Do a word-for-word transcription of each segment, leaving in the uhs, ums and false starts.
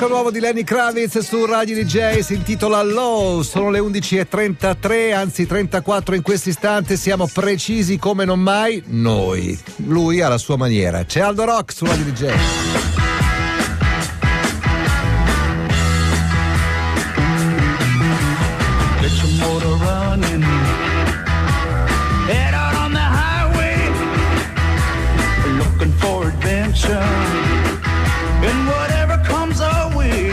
disco nuovo di Lenny Kravitz su Radio D J si intitola Low. Sono le undici e trentatré, anzi trentaquattro in questo istante. Siamo precisi come non mai noi. Lui alla sua maniera. C'è Aldo Rock su Radio D J. And whatever comes our way,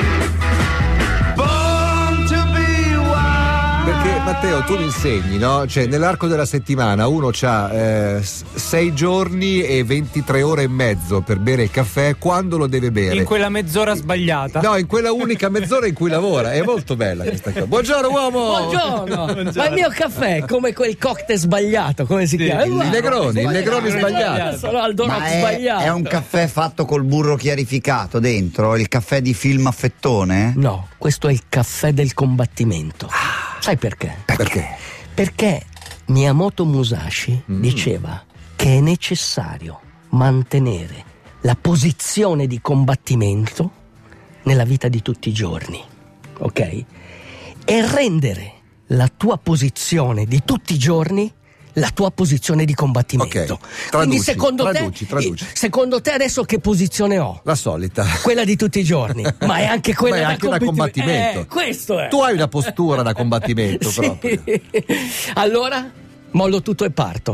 born to be wild. Perché Matteo, tu mi insegni, no? Cioè nell'arco della settimana uno c'ha eh, sei giorni e ventitré ore e mezzo per bere il caffè. Quando lo deve bere? In quella mezz'ora sbagliata. No, in quella unica mezz'ora in cui lavora. È molto bella questa cosa. Buongiorno uomo. Buongiorno. Buongiorno. Ma il mio caffè è come quel cocktail sbagliato, come si sì, chiama? Il Negroni, il Negroni sbagliato. Sono Aldo Rock è, sbagliato. È un caffè fatto col burro chiarificato dentro? Il caffè di film a fettone? No, questo è il caffè del combattimento. Sai perché? Perché? Perché Miyamoto Musashi mm. diceva che è necessario mantenere la posizione di combattimento nella vita di tutti i giorni, ok? E rendere la tua posizione di tutti i giorni la tua posizione di combattimento. Okay. Traduci, Quindi secondo traduci, te traduci. secondo te adesso che posizione ho? La solita. Quella di tutti i giorni, ma è anche quella ma è da, anche da combattimento. Eh, questo è. Tu hai una postura da combattimento sì. proprio. Allora mollo tutto e parto.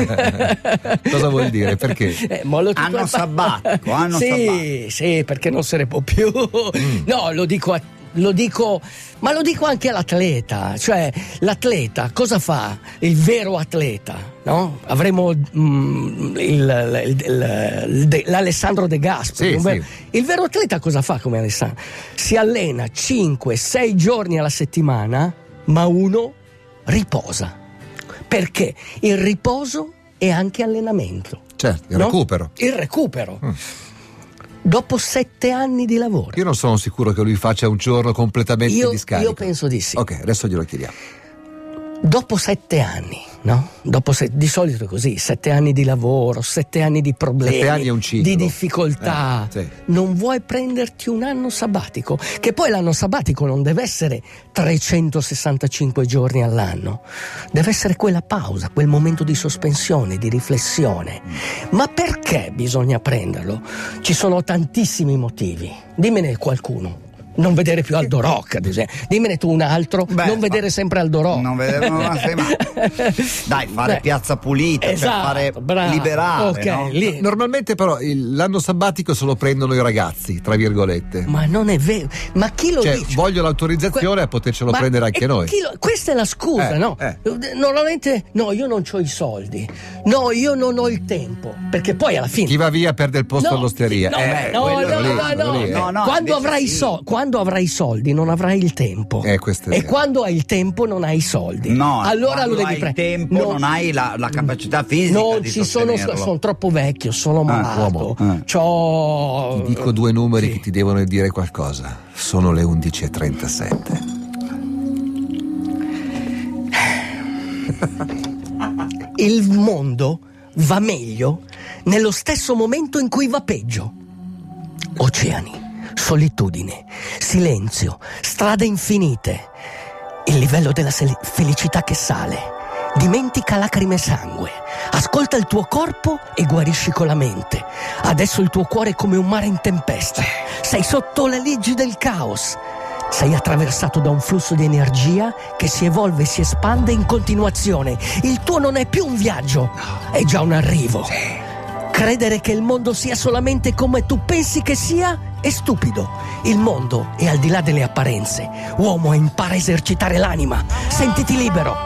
Cosa vuol dire? Perché? Eh, mollo tutto Anno e parto. sabbatico, anno sì, sabbatico. sì, perché non se ne può più. Mm. No, lo dico a Lo dico, ma lo dico anche all'atleta, cioè l'atleta cosa fa? Il vero atleta, no? Avremo mm, il, il, il, il, l'Alessandro De Gasperi. Sì, vero, sì. Il vero atleta cosa fa come Alessandro? Si allena cinque sei giorni alla settimana, ma uno riposa. Perché il riposo è anche allenamento. Certo, il no? recupero. Il recupero. Mm. Dopo sette anni di lavoro. Io non sono sicuro che lui faccia un giorno completamente io, di scarico. Io penso di sì. Ok, adesso glielo chiediamo. Dopo sette anni, no? Dopo se, di solito è così, sette anni di lavoro, sette anni di problemi, sette anni è un ciclo. di difficoltà. Eh, sì. Non vuoi prenderti un anno sabbatico? Che poi l'anno sabbatico non deve essere trecentosessantacinque giorni all'anno. Deve essere quella pausa, quel momento di sospensione, di riflessione. Ma perché bisogna prenderlo? Ci sono tantissimi motivi. Dimmene qualcuno. Non vedere più Aldo Rock, ad esempio. Dimmene tu un altro. Beh, non vedere sempre Aldo Rock. Non vedere non sempre. Dai, fare Beh, piazza pulita, esatto, per fare bravo, liberare, ok, no? lì. Normalmente però il, l'anno sabbatico se lo prendono i ragazzi, tra virgolette. Ma non è vero. Ma chi lo Cioè, dice? voglio l'autorizzazione Que- a potercelo Ma- prendere anche e noi. chi lo- questa è la scusa, Eh, no? eh. Normalmente, no, io non ho i soldi. No, io non ho il tempo. Perché poi alla fine. Chi va via perde il posto No, all'osteria. no, eh, no, quello no, lì, no, quello no, lì, eh. no, no. quando, invece avrai sì. so- quando avrai i soldi non avrai il tempo. Eh, questo è e vero. quando hai il tempo non hai i soldi. No, allora quando lo devi hai prendere. tempo No. non hai la, la capacità fisica No, di ci sono, sostenerlo. sono troppo vecchio, sono malato. uomo, eh. C'ho... Ti dico due numeri Sì. che ti devono dire qualcosa. Sono le undici e trentasette. Il mondo va meglio nello stesso momento in cui va peggio. Oceani, solitudine, silenzio, strade infinite. Il livello della sel- felicità che sale. Dimentica lacrime e sangue. Ascolta il tuo corpo e guarisci con la mente. Adesso il tuo cuore è come un mare in tempesta. Sei sotto le leggi del caos. Sei attraversato da un flusso di energia che si evolve e si espande in continuazione. Il tuo non è più un viaggio, è già un arrivo. Credere che il mondo sia solamente come tu pensi che sia è stupido. Il mondo è al di là delle apparenze. Uomo, impara a esercitare l'anima. Sentiti libero.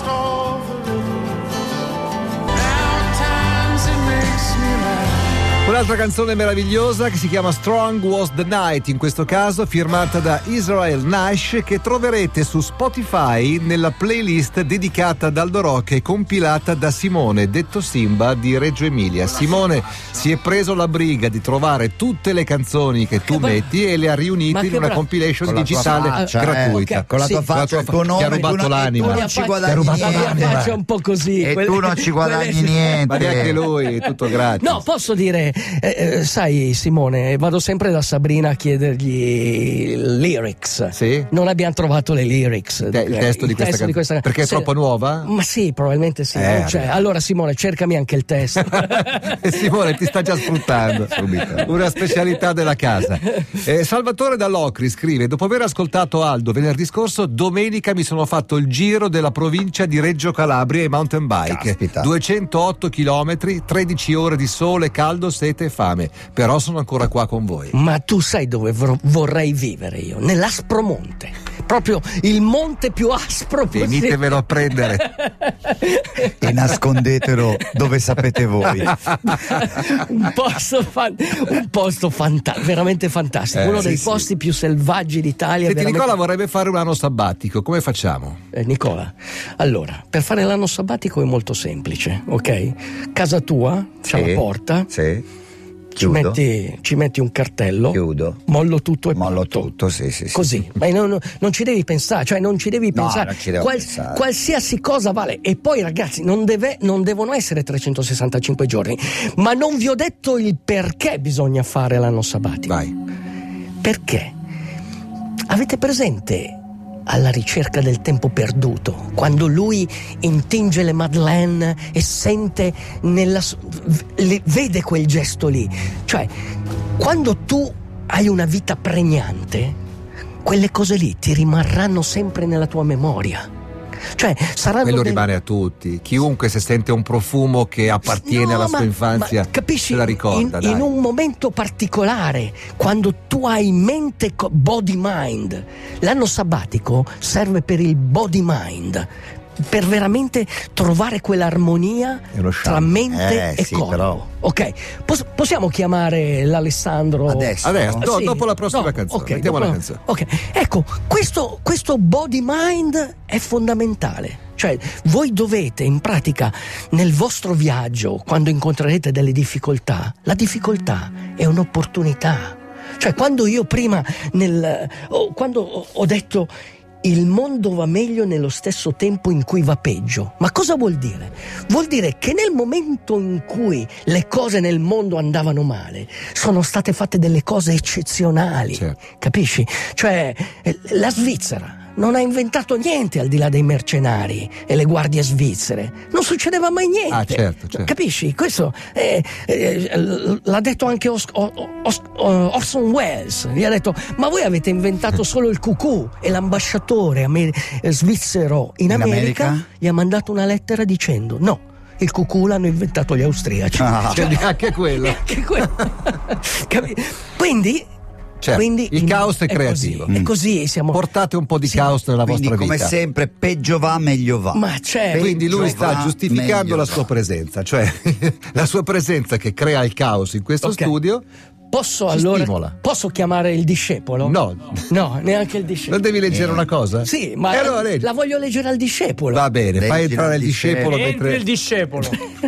Un'altra canzone meravigliosa che si chiama Strong Was the Night, in questo caso firmata da Israel Nash, che troverete su Spotify nella playlist dedicata ad Aldo Rock e compilata da Simone, detto Simba di Reggio Emilia. Simone si è preso la briga di trovare tutte le canzoni che tu Che bra- metti e le ha riunite Ma in che una bra- compilation Con la tua digitale faccia, eh, gratuita. ok. Con la tua Sì. faccia, il tuo Ti ha nome, rubato tu non- l'anima. tu La non ci fa- guadagni ti ha rubato niente. l'anima. La faccia un po' così. E quelle- tu non ci guadagni quelle- niente. Ma neanche lui, è tutto gratis. No, posso dire, eh, sai Simone, vado sempre da Sabrina a chiedergli lyrics. Sì? Non abbiamo trovato le lyrics. Te- il testo, di, questa testo di questa Perché è Se- troppo nuova? Ma sì, probabilmente sì. Eh, non c'è. Allora Simone, cercami anche il testo. E Simone ti sta già sfruttando. Una specialità della casa. Eh, Salvatore Dall'Ocri scrive: dopo aver ascoltato Aldo venerdì scorso, domenica mi sono fatto il giro della provincia di Reggio Calabria in mountain bike. Caspita. duecentootto chilometri, tredici ore di sole, caldo, sete e fame. Però sono ancora qua con voi. Ma tu sai dove vor- vorrei vivere io? Nell'Aspromonte. Proprio il monte più aspro possibile. Venitevelo a prendere. E nascondetelo dove sapete voi. un posto, fan- un posto fanta- veramente fantastico, Eh, uno sì, dei sì. posti più selvaggi d'Italia. Senti, veramente- Nicola vorrebbe fare un anno sabbatico, come facciamo? Eh, Nicola, allora, per fare l'anno sabbatico è molto semplice, ok? Casa tua, c'ha Sì, la porta, Sì. ci Chiudo. metti, ci metti un cartello, Chiudo. mollo tutto e Mollo parto. tutto, sì, sì, sì. Così, ma non, non ci devi pensare, cioè non ci devi No, pensare. non ci devo pensare. Qualsiasi cosa vale. E poi, ragazzi, non, deve, non devono essere trecentosessantacinque giorni. Ma non vi ho detto il perché bisogna fare l'anno sabbatico. Vai. Perché? Avete presente Alla ricerca del tempo perduto, quando lui intinge le Madeleine e sente nella s- le- vede quel gesto lì? Cioè, quando tu hai una vita pregnante, quelle cose lì ti rimarranno sempre nella tua memoria. Cioè, saranno Quello del- rimane a tutti. Chiunque se sente un profumo che appartiene No, alla ma- sua infanzia ma capisci, se la ricorda. in, dai. in un momento particolare, quando tu hai mente co- body mind. L'anno sabbatico serve per il body mind, per veramente trovare quell'armonia È uno tra charme. mente Eh, e sì, corpo. però. Ok, Pos- possiamo chiamare l'Alessandro Adesso. Adesso, Ah, do- sì. dopo la prossima No, canzone. ok, Mettiamo dopo la la- canzone. Ok, ecco, questo, questo body mind è fondamentale. Cioè, voi dovete, in pratica, nel vostro viaggio, quando incontrerete delle difficoltà, la difficoltà è un'opportunità. Cioè, quando io prima, nel, oh, quando ho- ho detto il mondo va meglio nello stesso tempo in cui va peggio. Ma cosa vuol dire? Vuol dire che nel momento in cui le cose nel mondo andavano male, sono state fatte delle cose eccezionali. Certo. Capisci? Cioè, eh, la Svizzera non ha inventato niente al di là dei mercenari e le guardie svizzere. Non succedeva mai niente. Ah, certo, certo. Capisci? Questo eh, eh, l- l'ha detto anche Os- O- Os- Orson Welles. Gli ha detto: ma voi avete inventato solo il cucù. E l'ambasciatore amer- eh, svizzero in, In America, America? gli ha mandato una lettera dicendo: no, il cucù l'hanno inventato gli austriaci. Ah. Cioè, anche quello. Anche quello. Capi- Quindi, Certo, quindi il caos è creativo. Così, è così siamo. Portate un po' di Sì. caos nella Quindi, vostra come vita. sempre, peggio va, meglio va. Ma certo. Quindi lui Peggio sta va, giustificando meglio la va. sua presenza, cioè la sua presenza che crea il caos in questo Ok. studio. Posso Ci allora stimola. posso chiamare il discepolo? No. No, neanche il discepolo. Non devi leggere una cosa? Sì, ma E allora leggi. la voglio leggere al discepolo. Va bene, fai Leggila entrare il al discepolo Entri mentre il discepolo.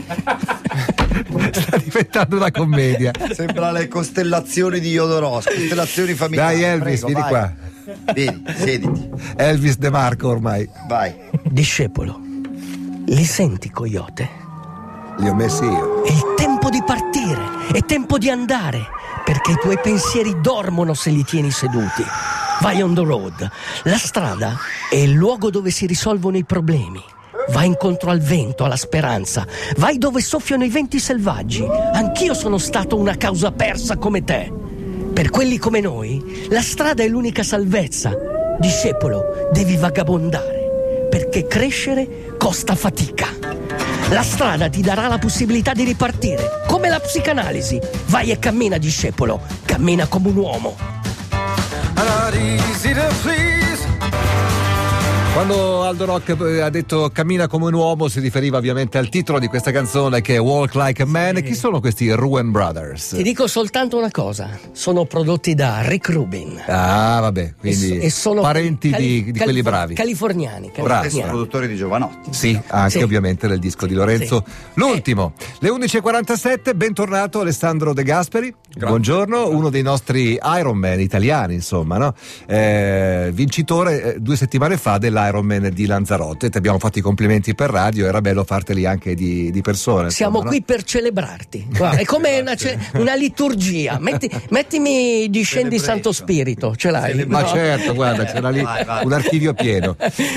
sta diventando una commedia. Sembra le costellazioni di Jodorowsky, costellazioni familiari. Dai Elvis, Prego, vieni vai. qua. Vieni, siediti. Elvis De Marco ormai. Vai. Discepolo, li senti coyote? Li ho messi io. È il tempo di partire, è tempo di andare, perché i tuoi pensieri dormono se li tieni seduti. Vai on the road. La strada è il luogo dove si risolvono i problemi. Vai incontro al vento, alla speranza. Vai dove soffiano i venti selvaggi. Anch'io sono stato una causa persa come te. Per quelli come noi, la strada è l'unica salvezza. Discepolo, devi vagabondare, perché crescere costa fatica. La strada ti darà la possibilità di ripartire, come la psicanalisi. Vai e cammina, discepolo. Cammina come un uomo. Not easy to please. Quando Aldo Rock eh, ha detto cammina come un uomo si riferiva ovviamente al titolo di questa canzone che è Walk Like a Man. Chi sono questi Ruan Brothers? Ti dico soltanto una cosa: sono prodotti da Rick Rubin. Ah, vabbè, quindi E so- e sono parenti cali- di, di quelli califor- bravi. Californiani. Bravi. Stesso californiani. produttore di Giovanotti. Sì, anche Sì. ovviamente del disco di Lorenzo. Sì. L'ultimo, le undici e quarantasette, bentornato Alessandro De Gasperi. Buongiorno, uno dei nostri Iron Man italiani, insomma, no? Eh, vincitore eh, due settimane fa della dell'Ironman di Lanzarote. Ti abbiamo fatto i complimenti per radio, era bello farteli anche di, di persona. Siamo insomma, qui no? per celebrarti. Guarda, è come una, ce- una liturgia. Metti, mettimi Discendi Santo Spirito, ce l'hai? Ma No? certo, guarda, c'era lì Vai, vai. un archivio pieno.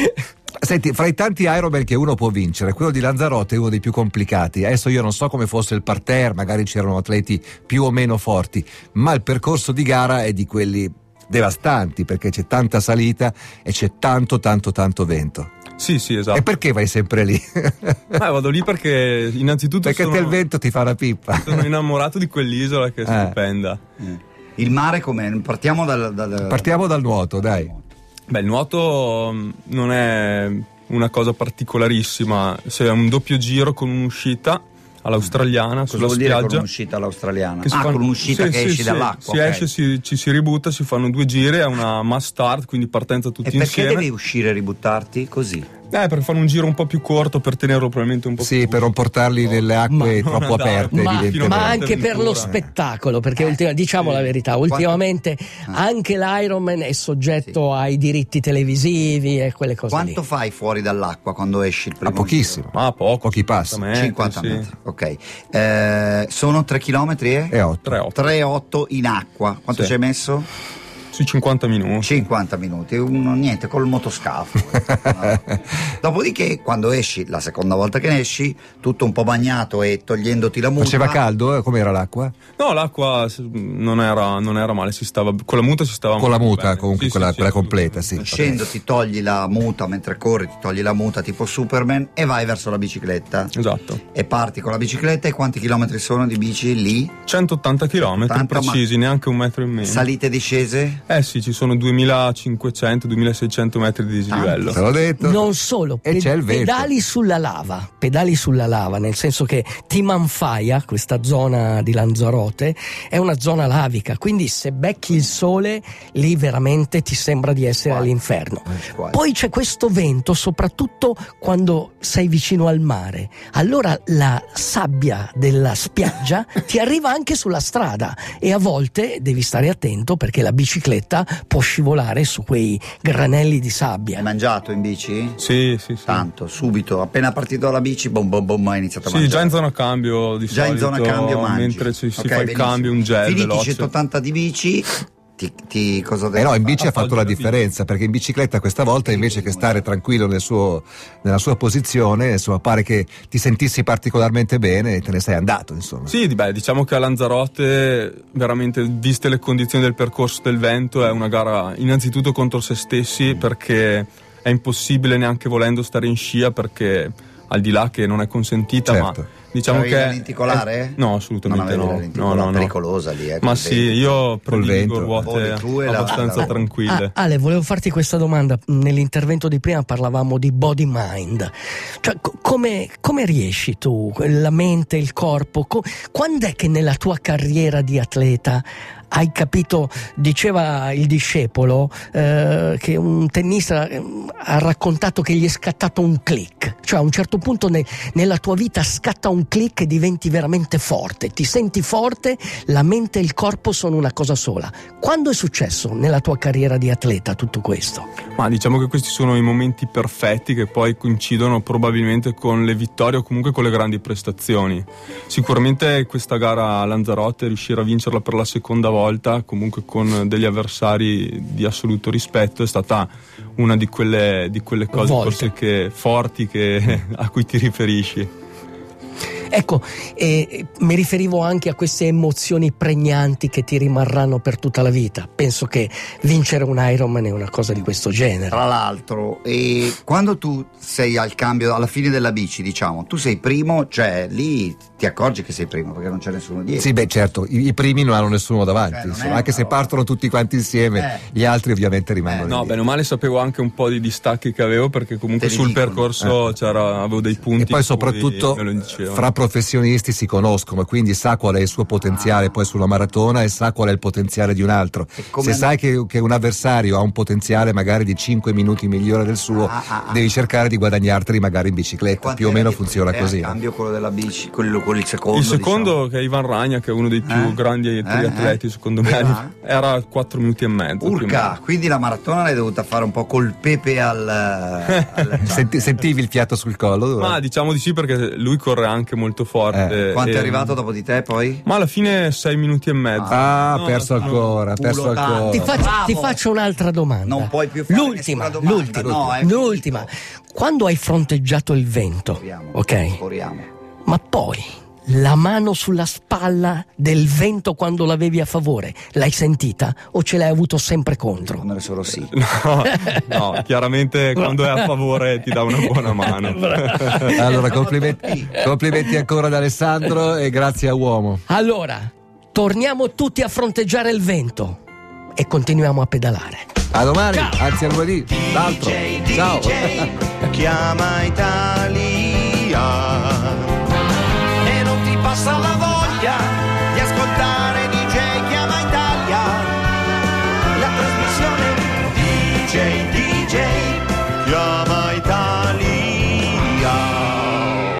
Senti, fra i tanti Ironman che uno può vincere, quello di Lanzarote è uno dei più complicati. Adesso io non so come fosse il parterre, magari c'erano atleti più o meno forti, ma il percorso di gara è di quelli devastanti, perché c'è tanta salita e c'è tanto tanto tanto vento. Sì, sì, esatto. E perché vai sempre lì? Ah, vado lì perché innanzitutto Perché sono, te il vento ti fa una pippa. sono innamorato di quell'isola che è Eh. stupenda. Il mare com'è? Partiamo dal, dal- Partiamo dal nuoto, dai. Beh, il nuoto mh, non è una cosa particolarissima, se è un doppio giro con un'uscita all'australiana Cosa sulla vuol dire con spiaggia. un'uscita all'australiana? Che si Ah, fanno- con un'uscita sì, che sì, esci sì. dall'acqua. Si ok. esce, si, ci si ributta, si fanno due giri, è una mass start, quindi partenza E tutti perché insieme. devi uscire e ributtarti così? Eh, per fare un giro un po' più corto, per tenerlo probabilmente un po' Sì, più. per non portarli nelle acque Ma- troppo dai, aperte, Ma, evidentemente. ma anche per lo Addirittura. spettacolo, perché ultima- diciamo sì. la verità, ultimamente anche l'Ironman è soggetto ai diritti televisivi e quelle cose Quanto lì. fai fuori dall'acqua quando esci il Ma primo pochissimo. Ma poco. Pochi passi. cinquanta metri, cinquanta sì. metri, ok. Eh, sono tre chilometri? Eh? È otto. tre otto. tre otto in acqua. Quanto Sì. ci hai messo? Sui cinquanta minuti. cinquanta minuti, uno, niente, col motoscafo. No. Dopodiché, quando esci, la seconda volta che ne esci, tutto un po' bagnato e togliendoti la muta. Faceva caldo? Eh? Com'era l'acqua? No, l'acqua s- non era, non era male, si stava, con la muta si stava Con la molto muta, bene. comunque Sì, quella, sì, sì, quella completa, sì. Scendo, ti togli la muta mentre corri, ti togli la muta tipo Superman e vai verso la bicicletta. Esatto. E parti con la bicicletta. E quanti chilometri sono di bici lì? centottanta chilometri centottanta, ma- precisi, neanche un metro in meno. Salite e discese? Eh sì, ci sono duemilacinquecento duemilaseicento metri di dislivello. Te l'ho detto. Non solo, E c'è il vento. pedali sulla lava, pedali sulla lava, nel senso che Timanfaya, questa zona di Lanzarote, è una zona lavica, quindi se becchi il sole lì veramente ti sembra di essere Quasi. all'inferno. Quasi. Poi c'è questo vento, soprattutto quando sei vicino al mare, allora la sabbia della spiaggia ti arriva anche sulla strada e a volte devi stare attento perché la bicicletta può scivolare su quei granelli di sabbia. Hai mangiato in bici? Sì, sì, sì. Tanto, subito, appena partito dalla bici, bom bom bom, hai iniziato a Sì, mangiare. già in zona cambio di Già in solito, zona cambio mangi. mentre ci, si Ok, fa il benissimo. cambio, un gel Finiti veloce. centottanta di bici, ti, ti cosa devi Eh no, in fare? bici ha fatto la Appoggi la differenza, perché in bicicletta questa volta invece che stare tranquillo nel suo, nella sua posizione, insomma, pare che ti sentissi particolarmente bene e te ne sei andato, insomma. Sì, di- beh, diciamo che a Lanzarote, veramente, viste le condizioni del percorso del vento, è una gara innanzitutto contro se stessi, perché è impossibile neanche volendo stare in scia, perché al di là che non è consentita, Certo. ma diciamo Avevi che la lenticolare? è- no, assolutamente Non avevi no. la lenticolare, no, no, no. pericolosa lì, eh, Ma col sì, vento. io prediligo vento. ruote Voli tu e la- abbastanza la- tranquille. Ah, Ale, volevo farti questa domanda. Nell'intervento di prima parlavamo di body mind. Cioè, co- come, come riesci tu, la mente, il corpo? Co- quando è che nella tua carriera di atleta hai capito, diceva il discepolo, eh, che un tennista eh, ha raccontato che gli è scattato un click, cioè a un certo punto ne- nella tua vita scatta un click e diventi veramente forte, ti senti forte, la mente e il corpo sono una cosa sola. Quando è successo nella tua carriera di atleta tutto questo? Ma diciamo che questi sono i momenti perfetti che poi coincidono probabilmente con le vittorie o comunque con le grandi prestazioni. Sicuramente questa gara a Lanzarote, riuscire a vincerla per la seconda volta, comunque con degli avversari di assoluto rispetto, è stata una di quelle, di quelle cose Volte. forse che, forti che, a cui ti riferisci. Ecco, eh, mi riferivo anche a queste emozioni pregnanti che ti rimarranno per tutta la vita. Penso che vincere un Ironman è una cosa di questo genere. Tra l'altro, e quando tu sei al cambio, alla fine della bici, diciamo, tu sei primo, cioè lì ti accorgi che sei primo perché non c'è nessuno dietro. Sì, beh, certo, i, i primi non hanno nessuno davanti, Cioè, non insomma, è anche una se roba. partono tutti quanti insieme, Eh. gli altri ovviamente rimangono No, lì. bene o male sapevo anche un po' di distacchi che avevo, perché comunque Te li sul dicono. percorso c'era, avevo dei punti E poi in cui soprattutto me lo dicevano. fra professionisti si conoscono, quindi sa qual è il suo potenziale poi sulla maratona e sa qual è il potenziale di un altro. Se sai che, che un avversario ha un potenziale magari di cinque minuti migliore del suo, ah, ah, ah. devi cercare di guadagnarteli magari in bicicletta, più o meno funziona così. Cambio quello della bici, quello con il secondo. Il secondo, diciamo. Che è Ivan Ragna, che è uno dei più eh? grandi eh? triatleti, eh? secondo me, eh? era quattro minuti e mezzo. Urca, quindi la maratona l'hai dovuta fare un po' col pepe al. al Senti, sentivi il fiato sul collo? Dove? Ma diciamo di sì, perché lui corre anche molto forte. Eh. Quanto e... è arrivato dopo di te poi? Ma alla fine sei minuti e mezzo. Ah, no, perso no, ancora, perso ancora. Ti faccio, ti faccio un'altra domanda. Non puoi più fare l'ultima, domanda. l'ultima, no, è l'ultima. Quando hai fronteggiato il vento, corriamo, ok? Corriamo. Ma poi la mano sulla spalla del vento quando l'avevi a favore, l'hai sentita o ce l'hai avuto sempre contro? Non solo sì. No, no, chiaramente quando è a favore ti dà una buona mano. Allora, complimenti, complimenti ancora ad Alessandro e grazie a Uomo. Allora, torniamo tutti a fronteggiare il vento e continuiamo a pedalare. A domani, Ciao. anzi a lunedì, l'altro. Ciao. Chiama Italia.